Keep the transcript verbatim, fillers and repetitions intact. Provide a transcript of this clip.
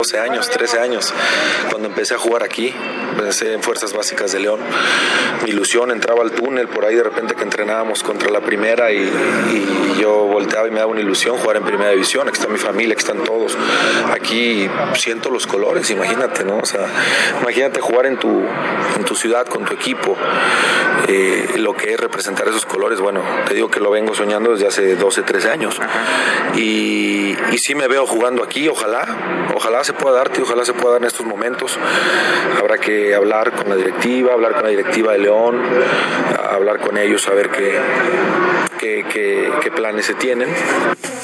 doce años, trece años, cuando empecé a jugar aquí, empecé en Fuerzas Básicas de León. Mi ilusión, entraba al túnel, por ahí de repente que entrenábamos contra la primera y, y yo volteaba y me daba una ilusión jugar en primera división. Aquí está mi familia, aquí están todos. Aquí siento los colores, imagínate, ¿no? O sea, imagínate jugar en tu, en tu ciudad con tu equipo, eh, lo que es representar esos colores. Bueno, te digo que lo vengo soñando desde hace doce, trece años. Y, y sí me veo jugando aquí, ojalá, ojalá se pueda darte, ojalá se pueda dar en estos momentos. Habrá que hablar con la directiva, hablar con la directiva de León, hablar con ellos, a ver qué, qué, qué, qué planes se tienen.